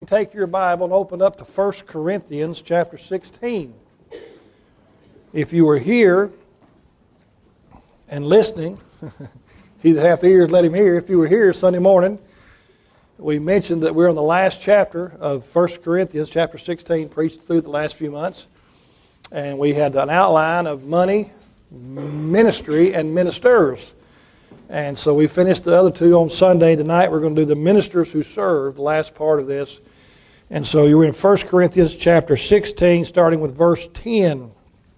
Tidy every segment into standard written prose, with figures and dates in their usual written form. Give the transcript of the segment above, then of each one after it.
take your Bible and open up to 1 Corinthians chapter 16. If you were here and listening, he that hath ears, let him hear. If you were here Sunday morning, we mentioned that we're on the last chapter of 1 Corinthians chapter 16, preached through the last few months. And we had an outline of money, ministry, and ministers. And so we finished the other two on Sunday. Tonight we're going to do the ministers who serve, the last part of this. And so you're in 1 Corinthians chapter 16, starting with verse 10.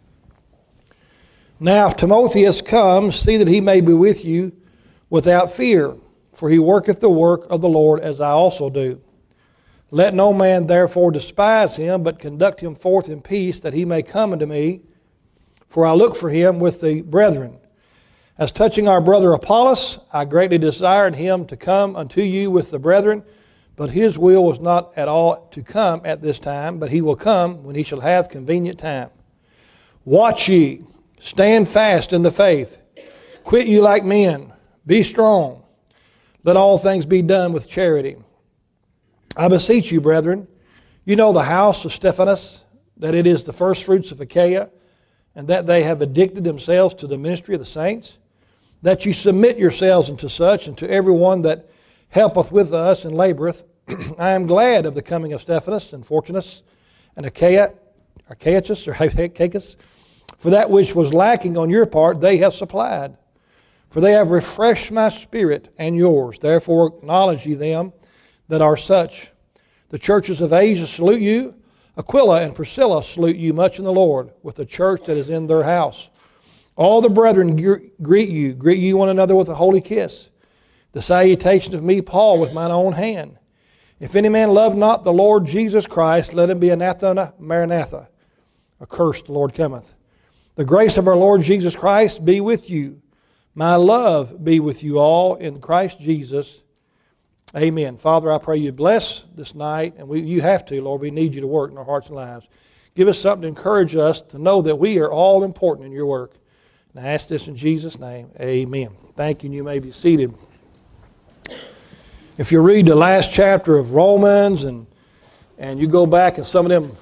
Now if Timotheus comes, see that he may be with you without fear, for he worketh the work of the Lord as I also do. Let no man therefore despise him, but conduct him forth in peace, that he may come unto me, for I look for him with the brethren. As touching our brother Apollos, I greatly desired him to come unto you with the brethren, but his will was not at all to come at this time, but he will come when he shall have convenient time. Watch ye, stand fast in the faith, quit you like men, be strong. Let all things be done with charity. I beseech you, brethren, you know the house of Stephanas, that it is the firstfruits of Achaia, and that they have addicted themselves to the ministry of the saints, that you submit yourselves unto such, and to every one that helpeth with us and laboreth. I am glad of the coming of Stephanas and Fortunus and Achaicus, for that which was lacking on your part they have supplied. For they have refreshed my spirit and yours. Therefore acknowledge ye them that are such. The churches of Asia salute you. Aquila and Priscilla salute you much in the Lord, with the church that is in their house. All the brethren greet you one another with a holy kiss. The salutation of me, Paul, with mine own hand. If any man love not the Lord Jesus Christ, let him be anathema maranatha. Accursed the Lord cometh. The grace of our Lord Jesus Christ be with you. My love be with you all in Christ Jesus. Amen. Father, I pray you bless this night, and you have to, Lord. We need you to work in our hearts and lives. Give us something to encourage us to know that we are all important in your work. And I ask this in Jesus' name. Amen. Thank you, and you may be seated. If you read the last chapter of Romans and you go back in some of them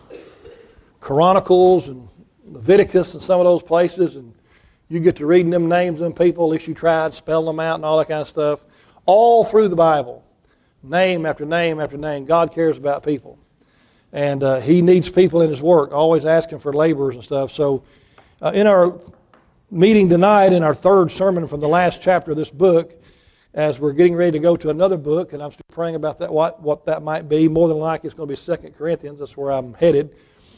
Chronicles and Leviticus and some of those places, and you get to reading them names of them people, at least you tried, spelling them out and all that kind of stuff, all through the Bible, name after name after name, God cares about people. And He needs people in His work, always asking for laborers and stuff. So in our meeting tonight, in our third sermon from the last chapter of this book, as we're getting ready to go to another book, and I'm still praying about that, what that might be. More than likely it's going to be 2 Corinthians. That's where I'm headed.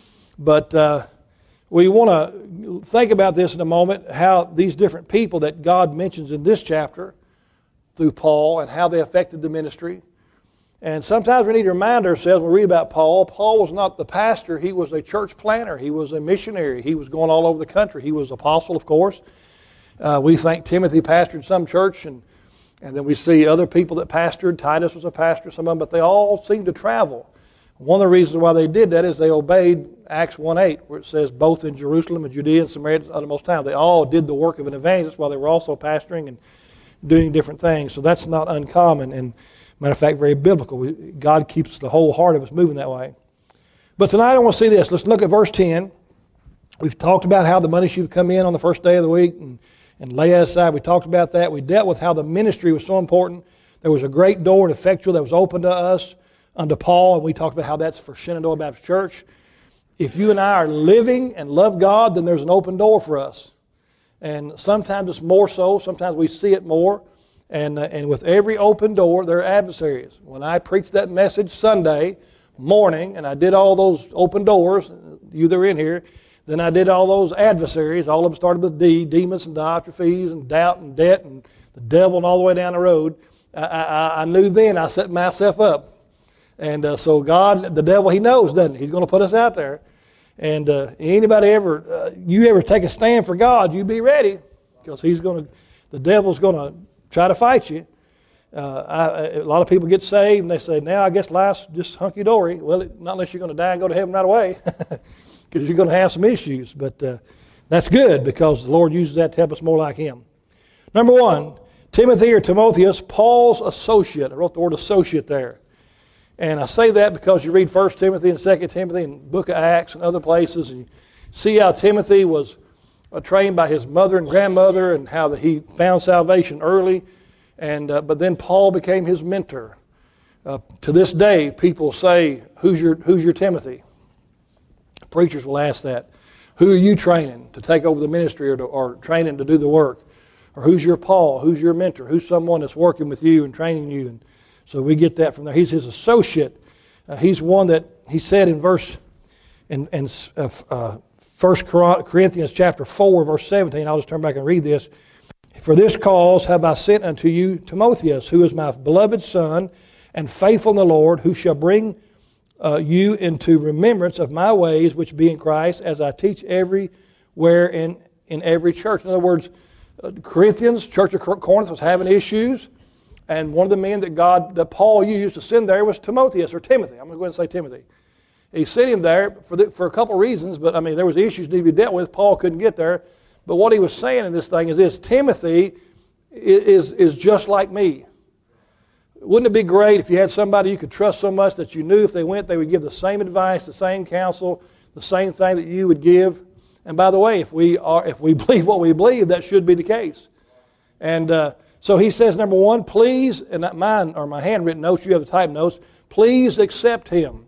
But we want to think about this in a moment, how these different people that God mentions in this chapter through Paul and how they affected the ministry. And sometimes we need to remind ourselves when we read about Paul, Paul was not the pastor. He was a church planter. He was a missionary. He was going all over the country. He was apostle, of course. We think Timothy pastored some church, and then we see other people that pastored. Titus was a pastor, some of them, but they all seemed to travel. One of the reasons why they did that is they obeyed Acts 1:8, where it says, both in Jerusalem and Judea and Samaria at the uttermost time. They all did the work of an evangelist while they were also pastoring and doing different things. So that's not uncommon, and matter of fact, very biblical. God keeps the whole heart of us moving that way. But tonight I want to see this. Let's look at verse 10. We've talked about how the money should come in on the first day of the week and lay it aside. We talked about that. We dealt with how the ministry was so important. There was a great door and effectual that was open to us under Paul, and we talked about how that's for Shenandoah Baptist Church. If you and I are living and love God, then there's an open door for us. And sometimes it's more so. Sometimes we see it more. And with every open door, there are adversaries. When I preached that message Sunday morning, and I did all those open doors, you that are in here, then I did all those adversaries. All of them started with D, demons and diatrophies and doubt and debt and the devil and all the way down the road. I knew then I set myself up. And so God, the devil, he knows, doesn't he? He's going to put us out there. And anybody you ever take a stand for God, you be ready, because the devil's going to try to fight you. A lot of people get saved and they say, now I guess life's just hunky-dory. Well, not unless you're going to die and go to heaven right away, because you're going to have some issues. But that's good, because the Lord uses that to help us more like Him. Number one, Timothy or Timotheus, Paul's associate. I wrote the word associate there. And I say that because you read 1 Timothy and 2 Timothy and the book of Acts and other places, and you see how Timothy was trained by his mother and grandmother and how he found salvation early. But then Paul became his mentor. To this day, people say, who's your Timothy? Preachers will ask that. Who are you training to take over the ministry or training to do the work? Or who's your Paul? Who's your mentor? Who's someone that's working with you and training you? And so we get that from there. He's his associate. He's one that he said in 1 Corinthians chapter 4, verse 17. I'll just turn back and read this. For this cause have I sent unto you Timotheus, who is my beloved son, and faithful in the Lord, who shall bring you into remembrance of my ways, which be in Christ, as I teach everywhere in every church. In other words, Corinthians, Church of Corinth was having issues, and one of the men that Paul used to send there was Timotheus, or Timothy. I'm going to go ahead and say Timothy. He sent him there for a couple of reasons, but I mean, there was issues that need to be dealt with. Paul couldn't get there. But what he was saying in this thing is this: Timothy is just like me. Wouldn't it be great if you had somebody you could trust so much that you knew if they went, they would give the same advice, the same counsel, the same thing that you would give? And by the way, if we believe what we believe, that should be the case. And so he says, number one, please, and not mine or my handwritten notes, you have the typed notes, please accept him.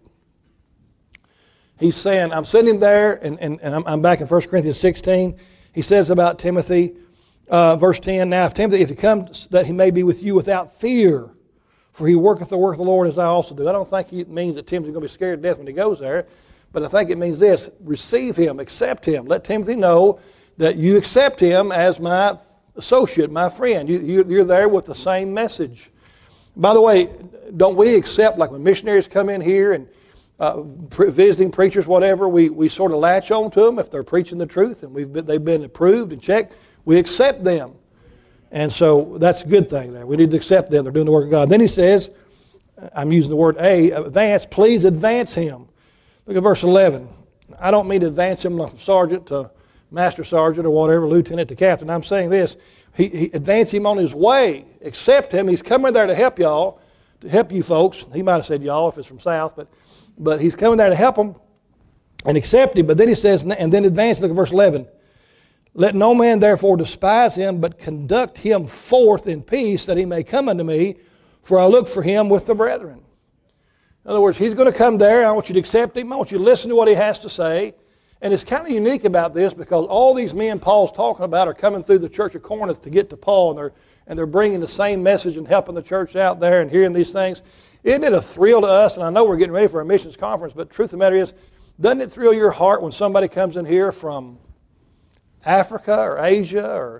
He's saying, I'm sitting there, and I'm back in 1 Corinthians 16. He says about Timothy, verse 10, now if Timothy, if he comes, that he may be with you without fear, for he worketh the work of the Lord as I also do. I don't think it means that Timothy's going to be scared to death when he goes there, but I think it means this: receive him, accept him. Let Timothy know that you accept him as my associate, my friend. You're there with the same message. By the way, don't we accept, like when missionaries come in here and visiting preachers, whatever, we sort of latch on to them if they're preaching the truth and they've been approved and checked. We accept them. And so that's a good thing there. We need to accept them. They're doing the work of God. Then he says, I'm using the word advance, please advance him. Look at verse 11. I don't mean to advance him from sergeant to master sergeant or whatever, lieutenant to captain. I'm saying this: he advance him on his way. Accept him. He's coming there to help y'all, to help you folks. He might have said y'all if it's from south, but he's coming there to help them and accept him. But then he says, and then advance, look at verse 11. Let no man therefore despise him, but conduct him forth in peace, that he may come unto me, for I look for him with the brethren. In other words, he's going to come there. I want you to accept him. I want you to listen to what he has to say. And it's kind of unique about this because all these men Paul's talking about are coming through the church of Corinth to get to Paul, and they're bringing the same message and helping the church out there and hearing these things. Isn't it a thrill to us? And I know we're getting ready for a missions conference, but the truth of the matter is, doesn't it thrill your heart when somebody comes in here from Africa or Asia or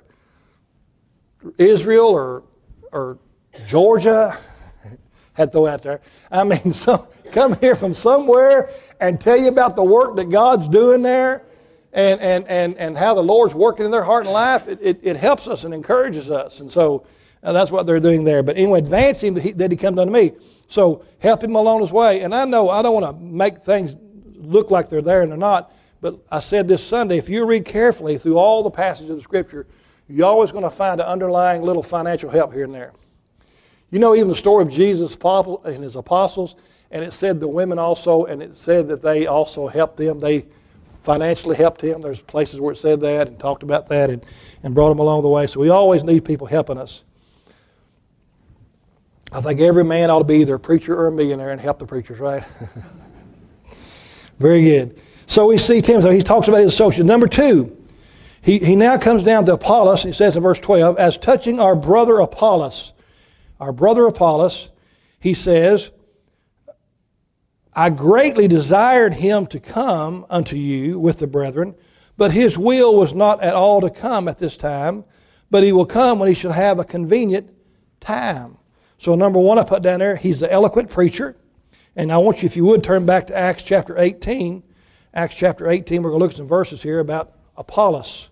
Israel or Georgia? Had to throw out there. I mean, come here from somewhere and tell you about the work that God's doing there and how the Lord's working in their heart and life. It helps us and encourages us. And so that's what they're doing there. But anyway, advance him that he comes unto me. So help him along his way. And I know I don't want to make things look like they're there and they're not. But I said this Sunday, if you read carefully through all the passages of the Scripture, you're always going to find an underlying little financial help here and there. You know, even the story of Jesus and his apostles, and it said the women also, and it said that they also helped them. They financially helped him. There's places where it said that and talked about that and brought them along the way. So we always need people helping us. I think every man ought to be either a preacher or a millionaire and help the preachers, right? Very good. So we see Timothy. He talks about his associate. Number two, he now comes down to Apollos. And he says in verse 12, as touching our brother Apollos, he says, I greatly desired him to come unto you with the brethren, but his will was not at all to come at this time, but he will come when he shall have a convenient time. So number one, I put down there, he's an eloquent preacher. And I want you, if you would, turn back to Acts chapter 18. Acts chapter 18, we're going to look at some verses here about Apollos.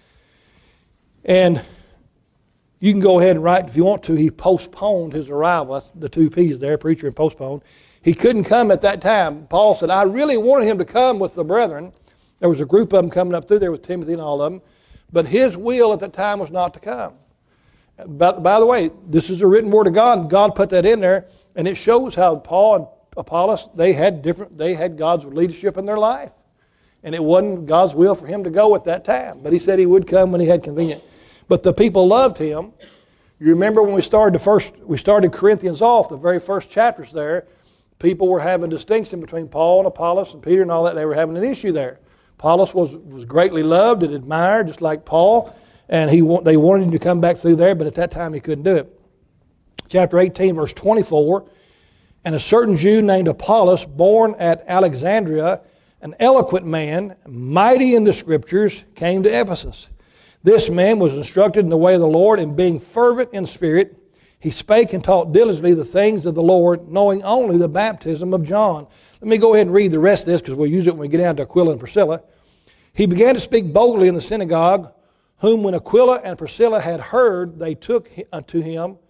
And you can go ahead and write, if you want to, he postponed his arrival. That's the two P's there, preacher and postponed. He couldn't come at that time. Paul said, I really wanted him to come with the brethren. There was a group of them coming up through there with Timothy and all of them. But his will at the time was not to come. By the way, this is a written word of God, and God put that in there. And it shows how Paul and Apollos, they had God's leadership in their life. And it wasn't God's will for him to go at that time. But he said he would come when he had convenient. But the people loved him. You remember when we started Corinthians off, the very first chapters there, people were having distinction between Paul and Apollos and Peter and all that. They were having an issue there. Apollos was greatly loved and admired, just like Paul, and they wanted him to come back through there, but at that time he couldn't do it. Chapter 18, verse 24, and a certain Jew named Apollos, born at Alexandria, an eloquent man, mighty in the Scriptures, came to Ephesus. This man was instructed in the way of the Lord, and being fervent in spirit, he spake and taught diligently the things of the Lord, knowing only the baptism of John. Let me go ahead and read the rest of this, because we'll use it when we get down to Aquila and Priscilla. He began to speak boldly in the synagogue, whom when Aquila and Priscilla had heard, they took him unto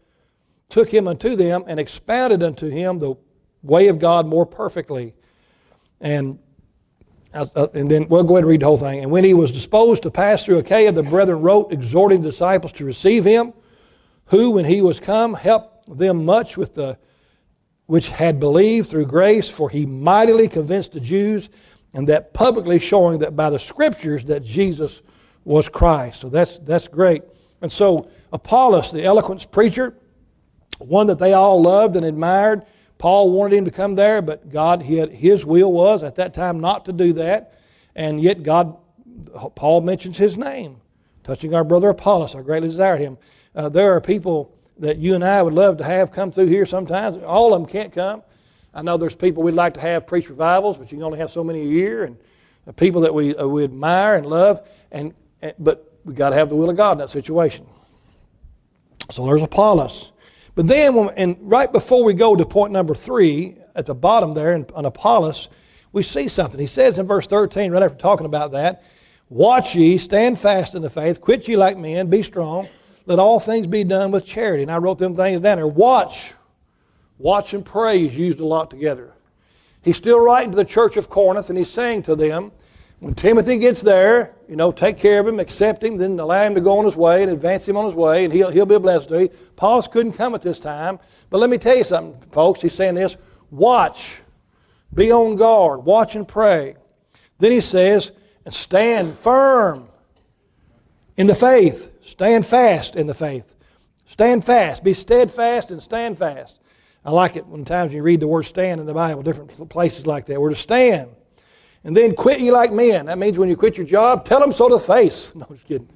them, and expounded unto him the way of God more perfectly. And then we'll go ahead and read the whole thing. And when he was disposed to pass through Achaia, the brethren wrote, exhorting the disciples to receive him, who, when he was come, helped them much with which had believed through grace, for he mightily convinced the Jews, and that publicly showing that by the Scriptures that Jesus was Christ. So that's great. And so Apollos, the eloquent preacher, one that they all loved and admired, Paul wanted him to come there, but his will was at that time not to do that. And yet Paul mentions his name, touching our brother Apollos. I greatly desired him. There are people that you and I would love to have come through here sometimes. All of them can't come. I know there's people we'd like to have preach revivals, but you can only have so many a year. And people that we admire and love, but we got to have the will of God in that situation. So there's Apollos. But then, right before we go to point number 3, at the bottom there, on Apollos, we see something. He says in verse 13, right after talking about that, watch ye, stand fast in the faith, quit ye like men, be strong, let all things be done with charity. And I wrote them things down there. Watch and pray is used a lot together. He's still writing to the church of Corinth, and he's saying to them, when Timothy gets there, take care of him, accept him, then allow him to go on his way and advance him on his way, and he'll be a blessing to you. Apollos couldn't come at this time, but let me tell you something, folks. He's saying this, watch, be on guard, watch and pray. Then he says, and stand firm in the faith. Stand fast in the faith. Stand fast. Be steadfast and stand fast. I like it when times you read the word stand in the Bible, different places like that. We're to stand. And then quit ye like men. That means when you quit your job, tell them so to the face. No, just kidding.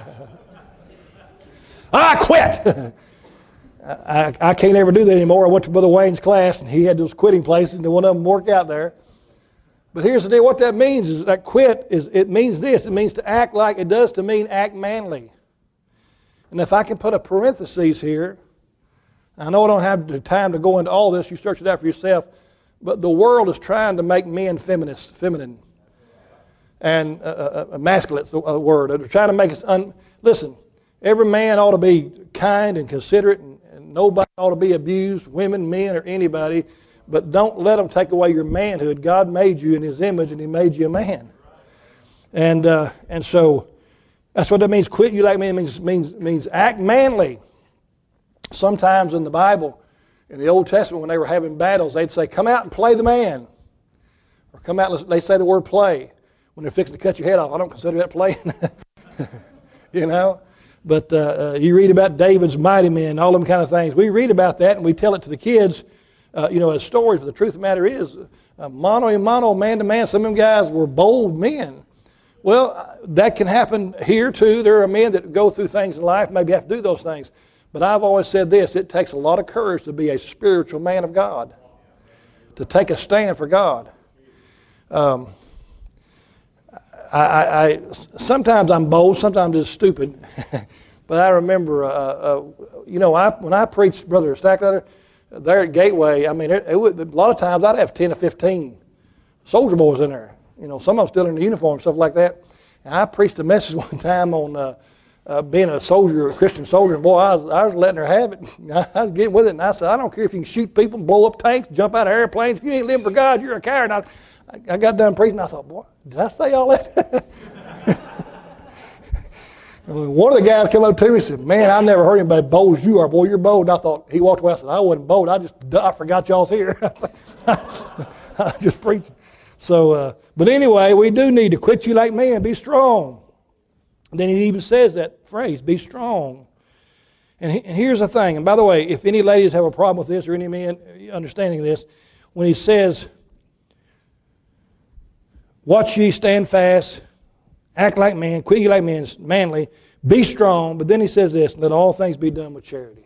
I quit. I can't ever do that anymore. I went to Brother Wayne's class, and he had those quitting places, and one of them worked out there. But here's the deal. What that means is that it means this. It means to act like it does to mean act manly. And if I can put a parenthesis here, I know I don't have the time to go into all this. You search it out for yourself. But the world is trying to make men feminine. And masculine's the word. They're trying to make us... Listen, every man ought to be kind and considerate, and nobody ought to be abused, women, men, or anybody. But don't let them take away your manhood. God made you in His image, and He made you a man. And so that's what that means. Quit you like men means act manly. Sometimes in the Bible, in the Old Testament, when they were having battles, they'd say, come out and play the man. Or come out, they say the word play. When they're fixing to cut your head off, I don't consider that playing. But you read about David's mighty men, all them kind of things. We read about that and we tell it to the kids, as stories. But the truth of the matter is, mano a mano, man to man, some of them guys were bold men. Well, that can happen here too. There are men that go through things in life, maybe have to do those things. But I've always said this, it takes a lot of courage to be a spiritual man of God, to take a stand for God. Sometimes I'm bold, sometimes it's stupid. But I remember, when I preached Brother Stackletter there at Gateway, a lot of times I'd have 10 or 15 soldier boys in there. Some of them still in the uniform, stuff like that. And I preached a message one time on being a soldier, a Christian soldier, and boy, I was letting her have it. I was getting with it, and I said, I don't care if you can shoot people, blow up tanks, jump out of airplanes. If you ain't living for God, you're a coward. I got done preaching, I thought, boy, did I say all that? One of the guys came up to me and said, man, I never heard anybody bold as you are. Boy, you're bold. And I thought, he walked away. I said, I wasn't bold. I forgot y'all's here. I just preaching. So, but anyway, we do need to quit you like men. Be strong. And then he even says that phrase, be strong. And here's the thing. And by the way, if any ladies have a problem with this or any men understanding this, when he says, watch ye, stand fast, act like men, quit ye like men, manly, be strong. But then he says this, let all things be done with charity.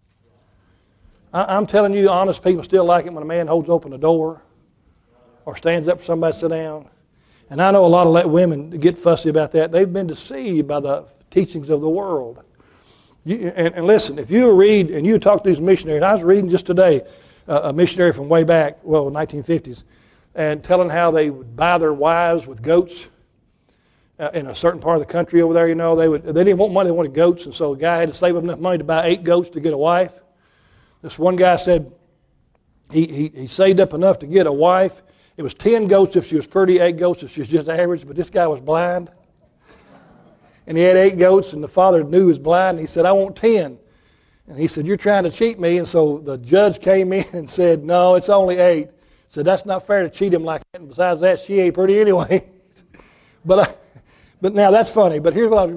I'm telling you, honest people still like it when a man holds open a door or stands up for somebody to sit down. And I know a lot of women get fussy about that. They've been deceived by the teachings of the world. And listen, if you read and you talk to these missionaries, I was reading just today a missionary from way back, well, 1950s, and telling how they would buy their wives with goats in a certain part of the country over there. You know, they didn't want money, they wanted goats, and so a guy had to save up enough money to buy 8 goats to get a wife. This one guy said he saved up enough to get a wife. It was 10 goats if she was pretty, 8 goats if she was just average, but this guy was blind. And he had 8 goats, and the father knew he was blind, and he said, I want 10. And he said, you're trying to cheat me. And so the judge came in and said, no, it's only 8. He said, that's not fair to cheat him like that. And besides that, she ain't pretty anyway. But now that's funny. But here's what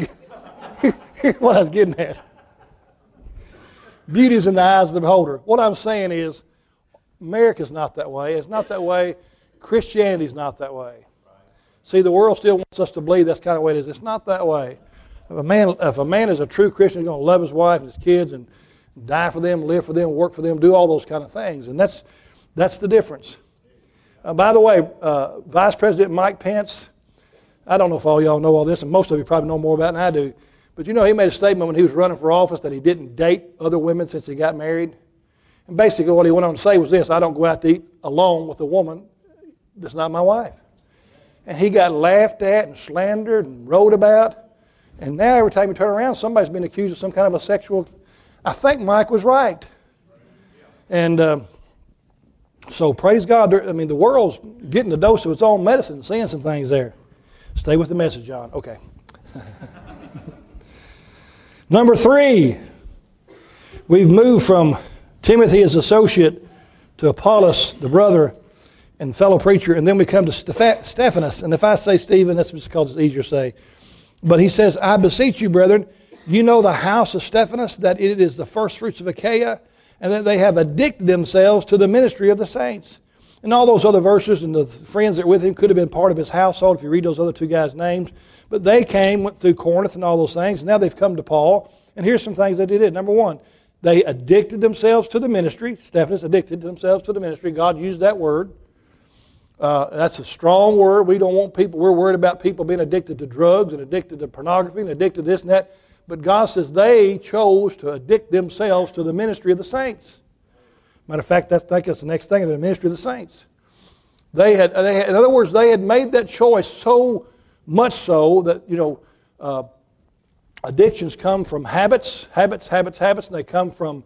I was getting at. Beauty's in the eyes of the beholder. What I'm saying is, America's not that way. It's not that way. Christianity's not that way. See, the world still wants us to believe that's kind of the way it is. It's not that way. If a man is a true Christian, he's going to love his wife and his kids and die for them, live for them, work for them, do all those kind of things. And that's the difference. By the way, Vice President Mike Pence, I don't know if all y'all know all this, and most of you probably know more about it than I do, but you know he made a statement when he was running for office that he didn't date other women since he got married. And basically what he went on to say was this, I don't go out to eat alone with a woman that's not my wife. And he got laughed at and slandered and wrote about. And now every time you turn around, somebody's been accused of some kind of a sexual... I think Mike was right. And so praise God. I mean, the world's getting a dose of its own medicine, seeing some things there. Stay with the message, John. Okay. Number 3, we've moved from Timothy as associate to Apollos, the brother and fellow preacher, and then we come to Stephanas. And if I say Stephen, that's because it's easier to say. But he says, I beseech you, brethren, you know the house of Stephanas, that it is the first fruits of Achaia, and that they have addicted themselves to the ministry of the saints. And all those other verses and the friends that were with him could have been part of his household if you read those other 2 guys' names. But they went through Corinth and all those things. And now they've come to Paul. And here's some things that they did. Number 1, they addicted themselves to the ministry. Stephanas addicted themselves to the ministry. God used that word. That's a strong word. We don't want people, we're worried about people being addicted to drugs and addicted to pornography and addicted to this and that. But God says they chose to addict themselves to the ministry of the saints. Matter of fact, I think that's the next thing, the ministry of the saints. They had, in other words, they had made that choice so much so that, you know, addictions come from habits, and they come from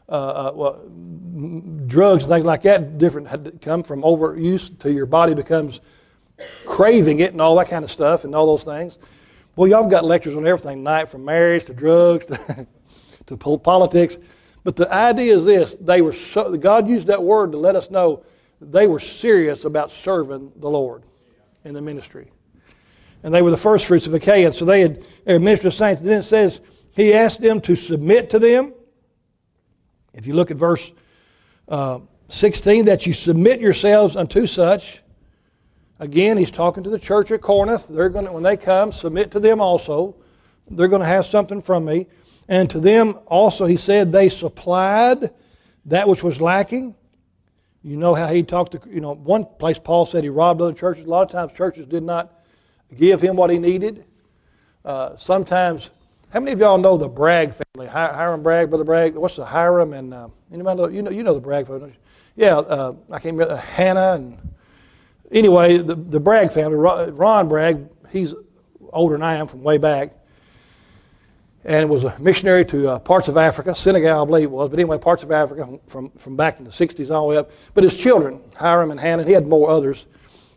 drugs and things like that. Different come from overuse till your body becomes craving it and all that kind of stuff and all those things. Well, y'all have got lectures on everything tonight, from marriage to drugs to politics. But the idea is this: God used that word to let us know they were serious about serving the Lord in the ministry. And they were the first fruits of Achaia. So they had ministered to saints. Then it says, he asked them to submit to them. If you look at verse 16, that you submit yourselves unto such. Again, he's talking to the church at Corinth. They're going to, when they come, submit to them also. They're going to have something from me. And to them also, he said, they supplied that which was lacking. You know how he talked to, one place Paul said he robbed other churches. A lot of times churches did not give him what he needed. Sometimes, how many of y'all know the Bragg family? Hiram Bragg, Brother Bragg. What's the Hiram and anybody know? You know the Bragg family, don't you? Yeah, I can't remember Hannah and anyway, the Bragg family. Ron Bragg, he's older than I am from way back, and was a missionary to parts of Africa, Senegal, I believe it was. But anyway, parts of Africa from back in the '60s all the way up. But his children, Hiram and Hannah, he had more others.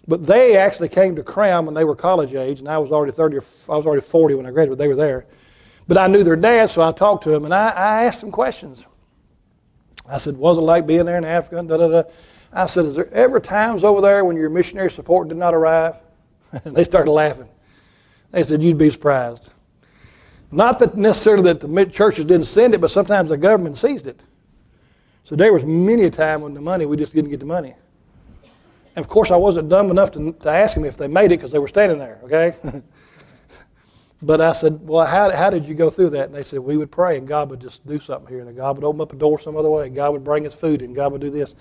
But they actually came to Crown when they were college age, and I was already 40 when I graduated. They were there. But I knew their dad, so I talked to them, and I asked them questions. I said, what was it like being there in Africa? Da, da, da. I said, is there ever times over there when your missionary support did not arrive? And they started laughing. They said, you'd be surprised. Not that necessarily that the churches didn't send it, but sometimes the government seized it. So there was many a time when we just didn't get the money. And of course, I wasn't dumb enough to ask them if they made it because they were standing there, okay? But I said, well, how did you go through that? And they said, we would pray, and God would just do something here, and God would open up a door some other way, and God would bring us food, and God would do this.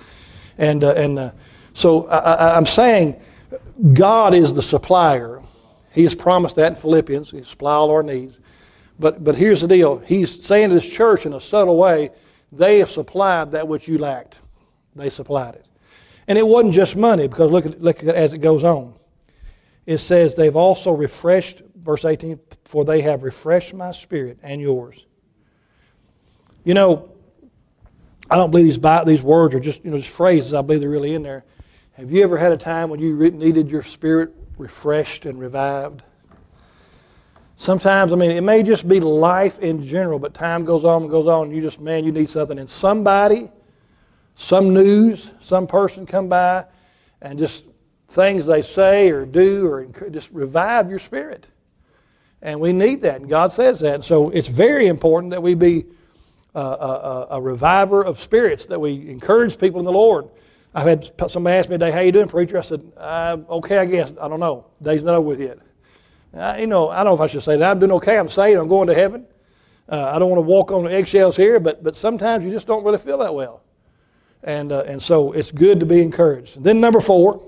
So I'm saying God is the supplier. He has promised that in Philippians. He supply all our needs. But here's the deal. He's saying to this church in a subtle way, they have supplied that which you lacked. They supplied it. And it wasn't just money, because look at it as it goes on. It says they've also refreshed, verse 18, for they have refreshed my spirit and yours. You know, I don't believe these words are just phrases. I believe they're really in there. Have you ever had a time when you needed your spirit refreshed and revived? Sometimes, it may just be life in general, but time goes on and goes on, and you need something. And somebody, some news, some person come by, and just things they say or do or just revive your spirit. And we need that, and God says that. And so it's very important that we be a reviver of spirits, that we encourage people in the Lord. I've had somebody ask me today, how you doing, preacher? I said, okay, I guess. I don't know. Day's not over with yet. I don't know if I should say that. I'm doing okay. I'm saved. I'm going to heaven. I don't want to walk on the eggshells here, but sometimes you just don't really feel that well. And so it's good to be encouraged. And then number 4,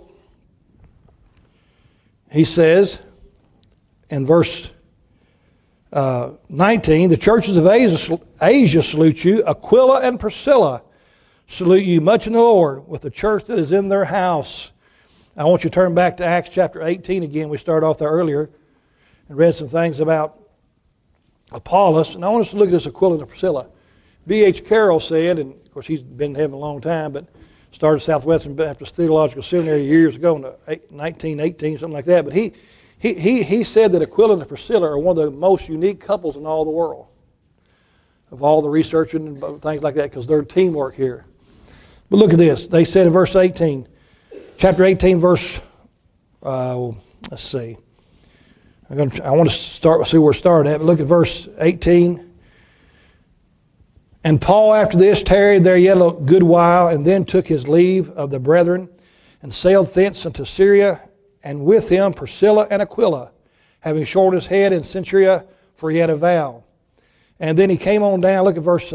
he says in verse 19, the churches of Asia salute you. Aquila and Priscilla salute you much in the Lord, with the church that is in their house. I want you to turn back to Acts chapter 18 again. We started off there earlier and read some things about Apollos. And I want us to look at this Aquila and Priscilla. B.H. Carroll said, and of course he's been in heaven a long time, but started Southwestern Baptist Theological Seminary years ago in 1918, something like that. But he said that Aquila and Priscilla are one of the most unique couples in all the world, of all the researching and things like that, because they're teamwork here. But look at this. They said in verse 18, chapter 18, verse, let's see. I want to see where it started at, but look at verse 18. And Paul after this tarried there yet a good while, and then took his leave of the brethren, and sailed thence into Syria, and with him Priscilla and Aquila, having shorn his head in Cenchrea, for he had a vow. And then he came on down, look at verse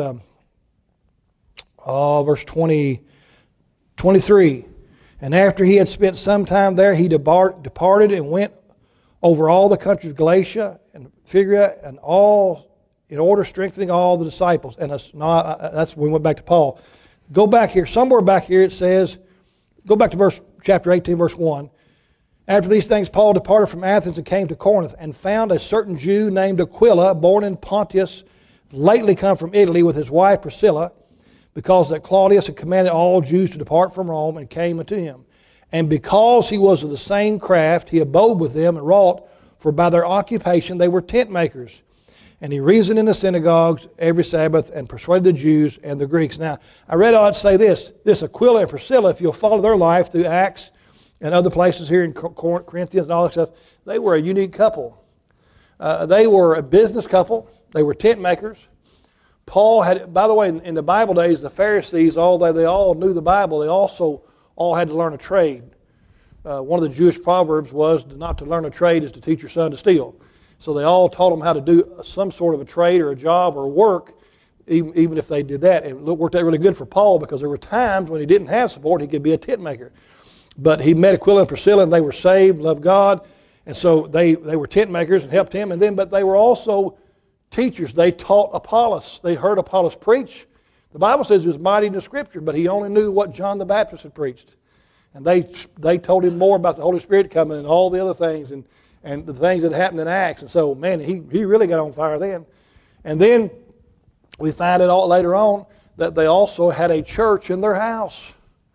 23. And after he had spent some time there, he departed and went over all the countries of Galatia and Phrygia, and all in order strengthening all the disciples. And that's when we went back to Paul. Go back here, somewhere back here it says, go back to chapter 18, verse 1. After these things, Paul departed from Athens and came to Corinth, and found a certain Jew named Aquila, born in Pontus, lately come from Italy, with his wife Priscilla, because that Claudius had commanded all Jews to depart from Rome, and came unto him. And because he was of the same craft, he abode with them and wrought, for by their occupation they were tent makers. And he reasoned in the synagogues every Sabbath, and persuaded the Jews and the Greeks. Now, I read ought to say this Aquila and Priscilla, if you'll follow their life through Acts and other places here in Corinthians and all that stuff, they were a unique couple. They were a business couple. They were tent makers. Paul had, by the way, in the Bible days, the Pharisees, although they all knew the Bible, they also all had to learn a trade. One of the Jewish proverbs was, not to learn a trade is to teach your son to steal. So they all taught them how to do some sort of a trade or a job or work, even if they did that. And it worked out really good for Paul, because there were times when he didn't have support, he could be a tent maker. But he met Aquila and Priscilla, and they were saved, loved God. And so they were tent makers and helped him. But they were also teachers. They taught Apollos. They heard Apollos preach. The Bible says he was mighty in the Scripture, but he only knew what John the Baptist had preached. And they told him more about the Holy Spirit coming and all the other things and the things that happened in Acts. And so, man, he really got on fire then. And then we find it out later on that they also had a church in their house.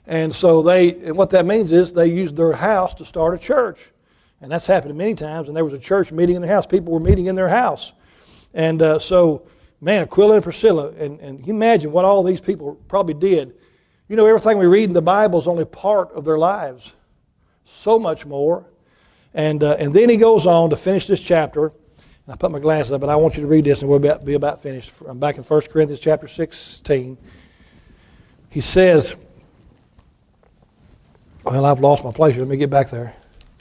And so and what that means is they used their house to start a church. And that's happened many times. And there was a church meeting in their house. People were meeting in their house. And so, man, Aquila and Priscilla, and you imagine what all these people probably did. You know, everything we read in the Bible is only part of their lives. So much more. And then he goes on to finish this chapter. And I put my glasses up, but I want you to read this, and we'll be about finished. I'm back in 1 Corinthians chapter 16. He says, well, I've lost my place. Let me get back there.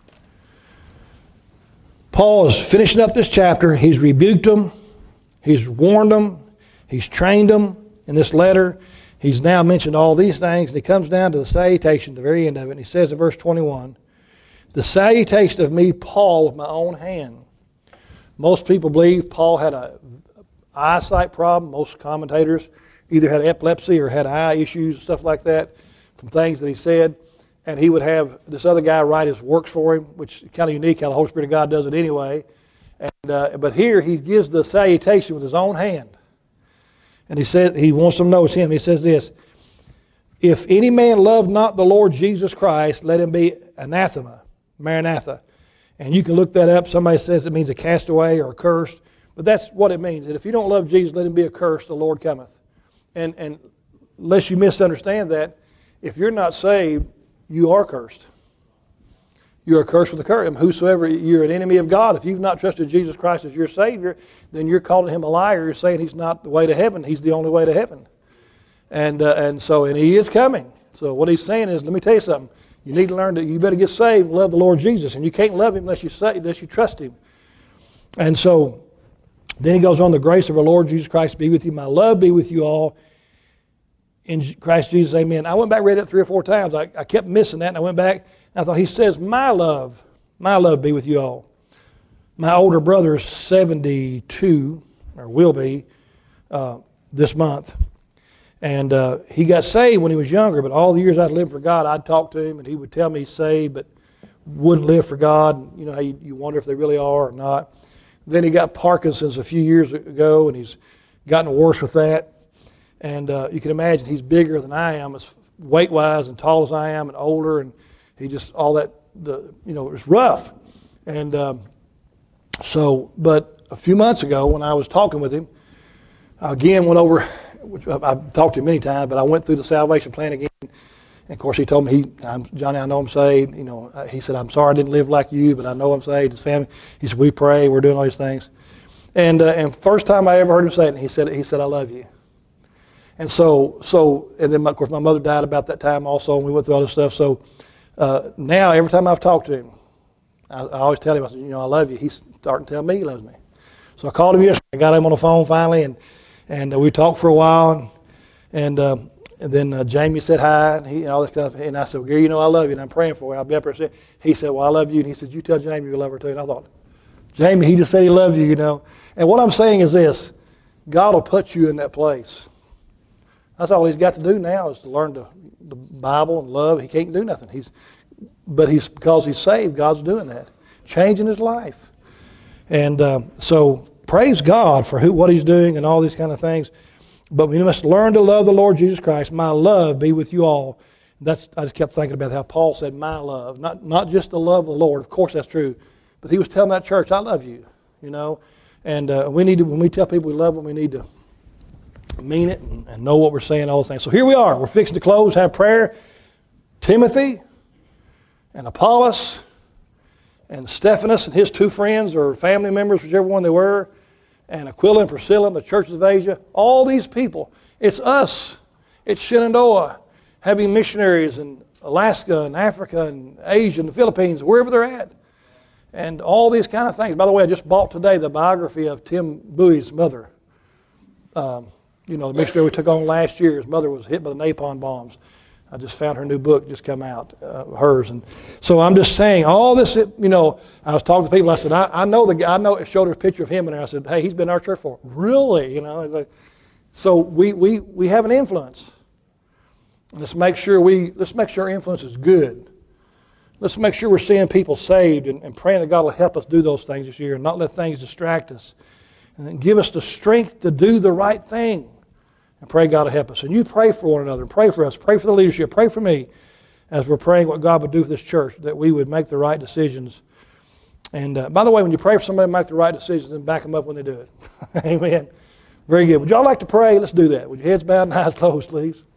Paul is finishing up this chapter. He's rebuked them. He's warned them. He's trained them in this letter. He's now mentioned all these things, and he comes down to the salutation, the very end of it, and he says in verse 21, the salutation of me, Paul, with my own hand. Most people believe Paul had an eyesight problem. Most commentators either had epilepsy or had eye issues and stuff like that from things that he said. And he would have this other guy write his works for him, which is kind of unique how the Holy Spirit of God does it anyway. But here he gives the salutation with his own hand. And he said he wants them to know it's him. He says this, if any man love not the Lord Jesus Christ, let him be anathema, Maranatha. And you can look that up. Somebody says it means a castaway or accursed. But that's what it means. That if you don't love Jesus, let him be accursed, the Lord cometh. And unless you misunderstand that, if you're not saved, you are cursed. You are cursed with a curse. Whosoever, you're an enemy of God. If you've not trusted Jesus Christ as your Savior, then you're calling him a liar. You're saying he's not the way to heaven. He's the only way to heaven. And he is coming. So what he's saying is, let me tell you something. You need to learn that you better get saved and love the Lord Jesus. And you can't love him unless you trust him. And so then he goes on, the grace of our Lord Jesus Christ be with you. My love be with you all. In Christ Jesus, amen. I went back and read it 3 or 4 times. I kept missing that, and I went back, and I thought, he says, my love be with you all. My older brother is 72, or will be, this month. And he got saved when he was younger, but all the years I'd lived for God, I'd talk to him, and he would tell me he's saved, but wouldn't live for God. You know how you wonder if they really are or not. Then he got Parkinson's a few years ago, and he's gotten worse with that. And you can imagine he's bigger than I am, as weight-wise, and tall as I am, and older, and he just, all that, it was rough. And but a few months ago, when I was talking with him, I again went over, which I've talked to him many times, but I went through the salvation plan again. And of course, he told me, Johnny, I know I'm saved. He said, I'm sorry I didn't live like you, but I know I'm saved. His family, he said, we pray, we're doing all these things. And first time I ever heard him say it, he said, I love you. And and then of course my mother died about that time also, and we went through all this stuff. So now every time I've talked to him, I always tell him, I said, I love you. He's starting to tell me he loves me. So I called him yesterday. I got him on the phone finally, and we talked for a while, and then Jamie said hi, and all that stuff. And I said, well, Gary, I love you, and I'm praying for you. I'll be up there. He said, well, I love you. And he said, you tell Jamie you love her too. And I thought, Jamie, he just said he loves you, And what I'm saying is this, God will put you in that place. That's all he's got to do now is to learn the Bible and love. He can't do nothing. Because he's saved, God's doing that, changing his life. And so praise God for what he's doing and all these kind of things. But we must learn to love the Lord Jesus Christ. My love be with you all. I just kept thinking about how Paul said, my love. Not just the love of the Lord. Of course that's true. But he was telling that church, I love you. And we need to, when we tell people we love them, we need to mean it and know what we're saying, all those things. So here we are. We're fixing to close, have prayer. Timothy and Apollos and Stephanas and his 2 friends or family members, whichever one they were, and Aquila and Priscilla and the churches of Asia, all these people. It's us. It's Shenandoah having missionaries in Alaska and Africa and Asia and the Philippines, wherever they're at. And all these kind of things. By the way, I just bought today the biography of Tim Bowie's mother. The missionary we took on last year, his mother was hit by the napalm bombs. I just found her new book just come out, hers. And so I'm just saying, all this, I was talking to people, I said, I know the guy, I showed her a picture of him, and I said, hey, he's been in our church for, really? So we have an influence. Let's make sure our influence is good. Let's make sure we're seeing people saved and praying that God will help us do those things this year and not let things distract us. And give us the strength to do the right thing. And pray God will help us. And you pray for one another. Pray for us. Pray for the leadership. Pray for me as we're praying what God would do for this church, that we would make the right decisions. And by the way, when you pray for somebody to make the right decisions, then back them up when they do it. Amen. Very good. Would y'all like to pray? Let's do that. With your heads bowed and eyes closed, please.